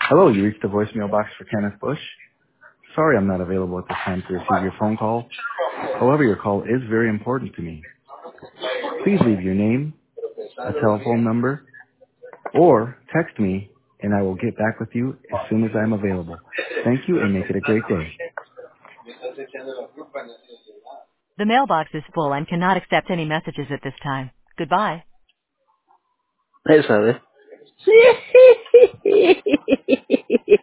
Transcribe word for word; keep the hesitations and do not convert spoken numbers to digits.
Hello, you reached the voicemail box for Kenneth Bush. Sorry I'm not available at this time to receive your phone call. However, your call is very important to me. Please leave your name, a telephone number, or text me, and I will get back with you as soon as I'm available. Thank you, and make it a great day. The mailbox is full and cannot accept any messages at this time. Goodbye. Hey, Sally.